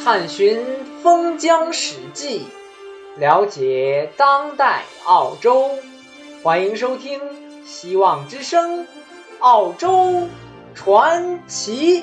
探寻封疆史迹，了解当代澳洲。欢迎收听希望之声澳洲传奇。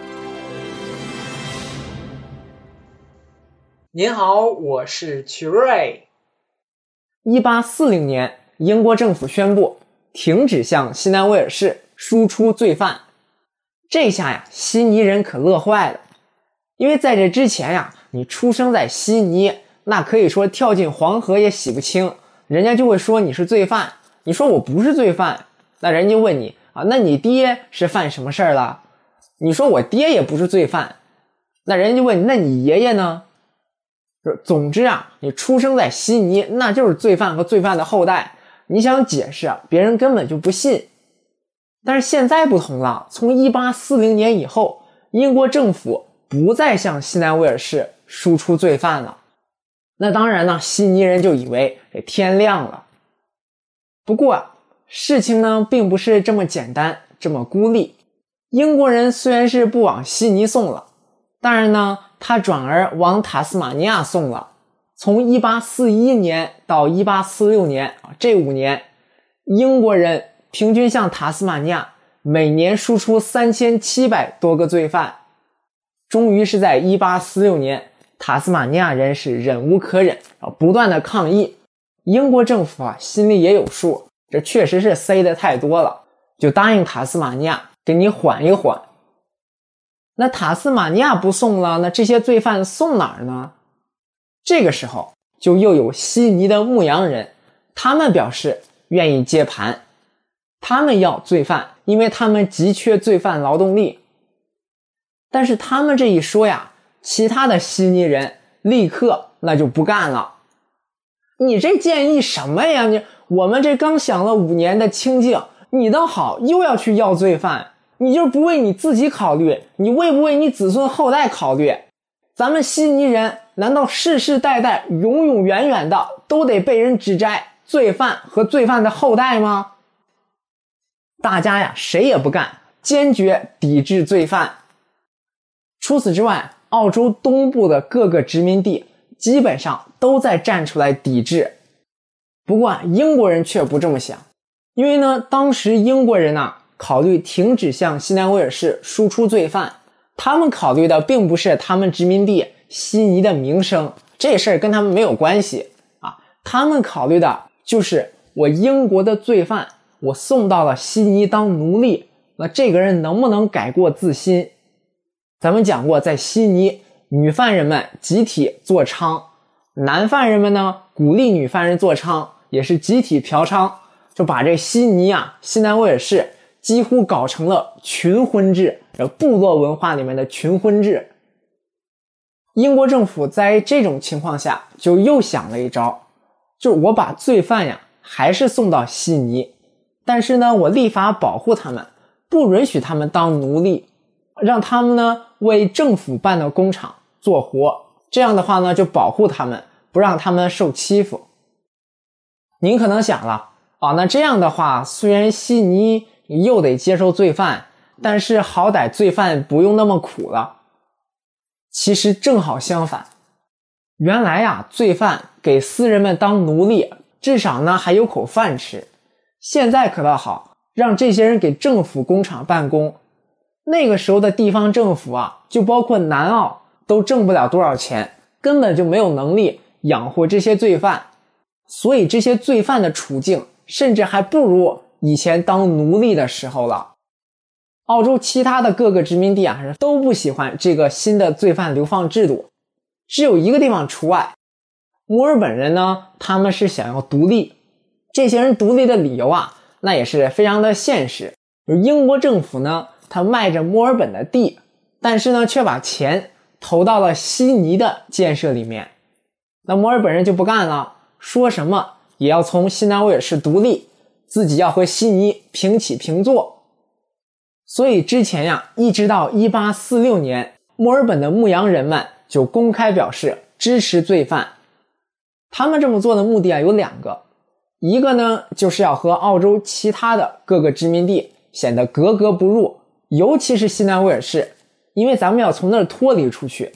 您好，我是曲瑞。1840年，英国政府宣布停止向西南威尔士输出罪犯。这下呀，悉尼人可乐坏了，因为在这之前呀，你出生在悉尼，那可以说跳进黄河也洗不清，人家就会说你是罪犯。你说我不是罪犯，那人家问你啊，那你爹是犯什么事儿了？你说我爹也不是罪犯，那人家就问你，那你爷爷呢？总之啊，你出生在悉尼，那就是罪犯和罪犯的后代。你想解释啊，别人根本就不信。但是现在不同了，从1840年以后，英国政府不再向西南威尔士输出罪犯了。那当然呢，悉尼人就以为这天亮了。不过事情呢，并不是这么简单，这么孤立。英国人虽然是不往悉尼送了，但是呢，他转而往塔斯马尼亚送了。从1841年到1846年这5年，英国人平均向塔斯马尼亚每年输出3700多个罪犯。终于是在1846年，塔斯马尼亚人是忍无可忍，不断的抗议。英国政府心里也有数，这确实是塞得太多了，就答应塔斯马尼亚给你缓一缓。那塔斯马尼亚不送了，那这些罪犯送哪儿呢？这个时候就又有悉尼的牧羊人，他们表示愿意接盘，他们要罪犯，因为他们急缺罪犯劳动力。但是他们这一说呀，其他的悉尼人立刻那就不干了。你这建议什么呀？我们这刚享了5年的清静，你倒好，又要去要罪犯，你就不为你自己考虑，你为不为你子孙后代考虑？咱们悉尼人难道世世代代永永远远的都得被人指摘罪犯和罪犯的后代吗？大家呀，谁也不干，坚决抵制罪犯。除此之外，澳洲东部的各个殖民地基本上都在站出来抵制。不过英国人却不这么想，因为呢，当时英国人考虑停止向西南威尔士输出罪犯，他们考虑的并不是他们殖民地悉尼的名声，这事儿跟他们没有关系啊。他们考虑的就是我英国的罪犯，我送到了悉尼当奴隶，那这个人能不能改过自新？咱们讲过，在悉尼，女犯人们集体做娼，男犯人们呢鼓励女犯人做娼，也是集体嫖娼，就把这悉尼西南威尔士几乎搞成了群婚制，部落文化里面的群婚制。英国政府在这种情况下就又想了一招，就是我把罪犯还是送到悉尼，但是呢，我立法保护他们，不允许他们当奴隶，让他们呢为政府办的工厂做活，这样的话呢，就保护他们，不让他们受欺负。您可能想了那这样的话，虽然悉尼又得接受罪犯，但是好歹罪犯不用那么苦了。其实正好相反，原来罪犯给私人们当奴隶，至少呢还有口饭吃。现在可倒好，让这些人给政府工厂办公。那个时候的地方政府就包括南澳都挣不了多少钱，根本就没有能力养活这些罪犯，所以这些罪犯的处境甚至还不如以前当奴隶的时候了。澳洲其他的各个殖民地都不喜欢这个新的罪犯流放制度，只有一个地方除外。墨尔本人呢，他们是想要独立。这些人独立的理由那也是非常的现实。英国政府呢，他卖着墨尔本的地，但是呢，却把钱投到了悉尼的建设里面。那墨尔本人就不干了，说什么也要从西南威尔士独立，自己要和悉尼平起平坐。所以之前一直到1846年，墨尔本的牧羊人们就公开表示支持罪犯。他们这么做的目的有2个，一个呢，就是要和澳洲其他的各个殖民地显得格格不入，尤其是西南威尔士，因为咱们要从那儿脱离出去。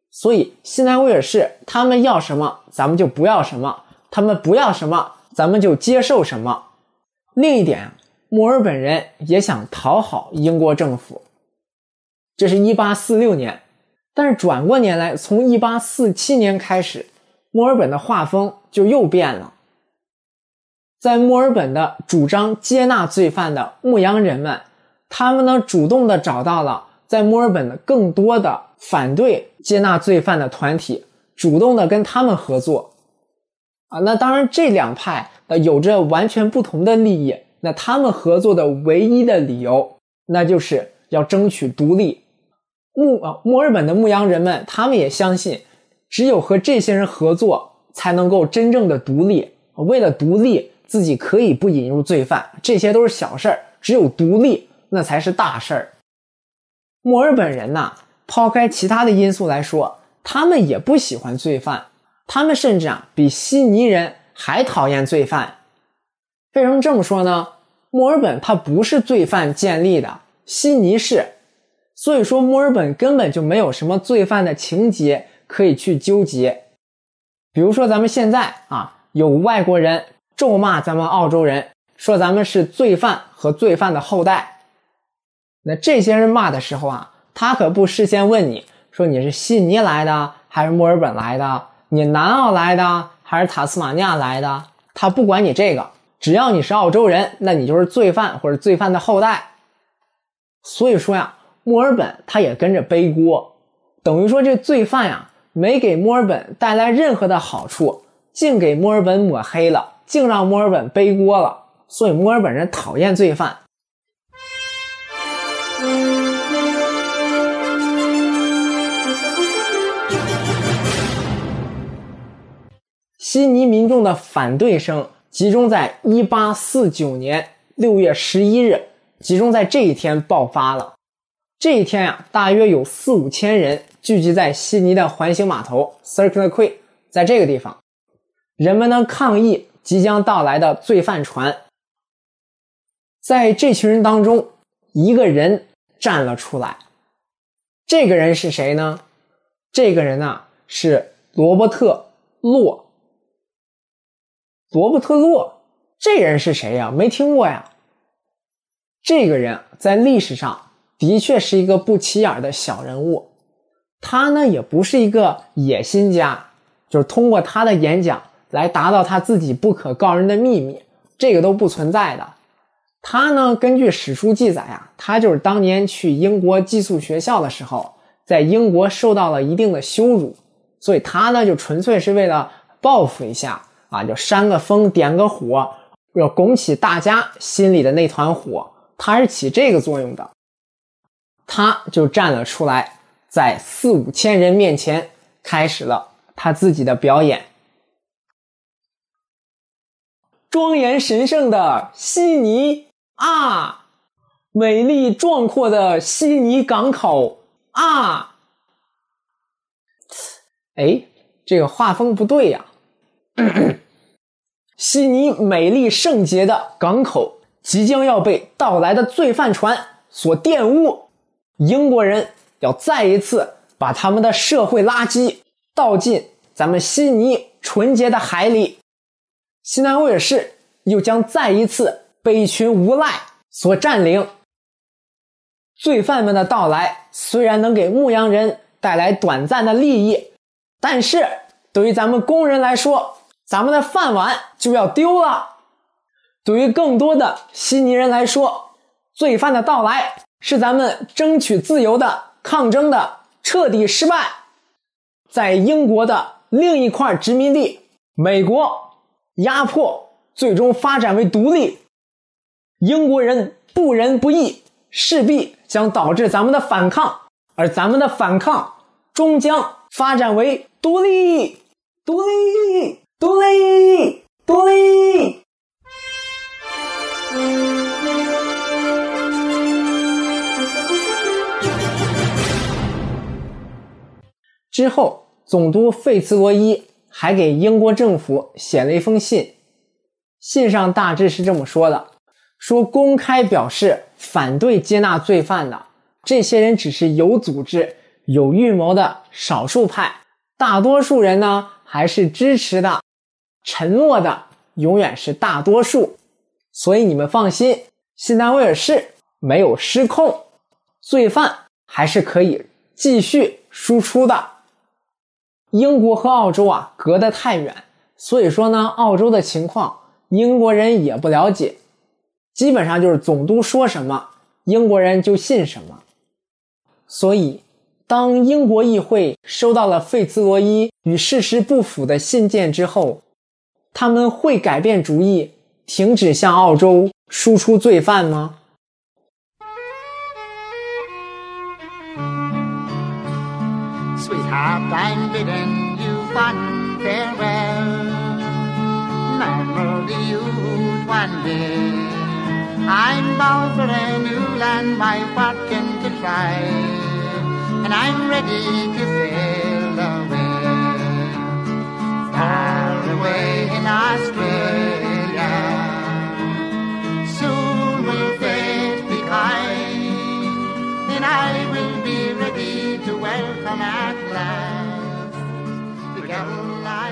所以西南威尔士他们要什么咱们就不要什么，他们不要什么咱们就接受什么。另一点，墨尔本人也想讨好英国政府。这是1846年，但是转过年来，从1847年开始，墨尔本的画风就又变了。在墨尔本的主张接纳罪犯的牧羊人们，他们呢主动的找到了在墨尔本的更多的反对接纳罪犯的团体，主动的跟他们合作。那当然这两派有着完全不同的利益，那他们合作的唯一的理由，那就是要争取独立。墨尔本的牧羊人们，他们也相信，只有和这些人合作，才能够真正的独立。为了独立，自己可以不引入罪犯，这些都是小事儿，只有独立，那才是大事儿。墨尔本人呐，抛开其他的因素来说，他们也不喜欢罪犯，他们甚至比悉尼人还讨厌罪犯。为什么这么说呢？墨尔本它不是罪犯建立的，悉尼是。所以说墨尔本根本就没有什么罪犯的情节可以去纠结。比如说咱们现在有外国人咒骂咱们澳洲人，说咱们是罪犯和罪犯的后代。那这些人骂的时候他可不事先问你说你是悉尼来的还是墨尔本来的，你南澳来的还是塔斯马尼亚来的，他不管你这个，只要你是澳洲人，那你就是罪犯或者罪犯的后代。所以说墨尔本他也跟着背锅，等于说这罪犯没给墨尔本带来任何的好处，净给墨尔本抹黑了，净让墨尔本背锅了，所以墨尔本人讨厌罪犯。悉尼民众的反对声集中在1849年6月11日，集中在这一天爆发了。这一天大约有4-5千人聚集在悉尼的环形码头 Circular Quay， 在这个地方，人们呢抗议即将到来的罪犯船。在这群人当中，一个人站了出来。这个人是谁呢？这个人是罗伯特·洛。罗伯特·洛，这人是谁呀？没听过呀。这个人在历史上的确是一个不起眼的小人物，他呢也不是一个野心家，就是通过他的演讲来达到他自己不可告人的秘密，这个都不存在的。他呢根据史书记载他就是当年去英国寄宿学校的时候，在英国受到了一定的羞辱，所以他呢就纯粹是为了报复一下就煽个风点个火，要拱起大家心里的那团火，他是起这个作用的。他就站了出来，在4-5千人面前开始了他自己的表演。庄严神圣的悉尼美丽壮阔的悉尼港口这个画风不对呀。悉尼美丽圣洁的港口即将要被到来的罪犯船所玷污，英国人要再一次把他们的社会垃圾倒进咱们悉尼纯洁的海里，西南威尔士又将再一次被一群无赖所占领。罪犯们的到来虽然能给牧羊人带来短暂的利益，但是对于咱们工人来说，咱们的饭碗就要丢了。对于更多的悉尼人来说，罪犯的到来是咱们争取自由的抗争的彻底失败。在英国的另一块殖民地美国，压迫最终发展为独立，英国人不仁不义，势必将导致咱们的反抗，而咱们的反抗终将发展为独立，独立，独立，独立。之后，总督费茨罗伊还给英国政府写了一封信，信上大致是这么说的，说公开表示反对接纳罪犯的这些人只是有组织、 有预谋的少数派，大多数人呢还是支持的，沉默的永远是大多数。所以你们放心，西南威尔士没有失控，罪犯还是可以继续输出的。英国和澳洲啊隔得太远，所以说呢，澳洲的情况英国人也不了解，基本上就是总督说什么，英国人就信什么。所以当英国议会收到了费茨罗伊与事实不符的信件之后，他们会改变主意，停止向澳洲输出罪犯吗？ Sweetheart, I'm bidding you fond farewell. Never you one day. I'm bound for a new land, my fortune to try, and I'm ready to sail away. Far away in Australia, soon will fate be kind, and I will be ready to welcome at last the girl I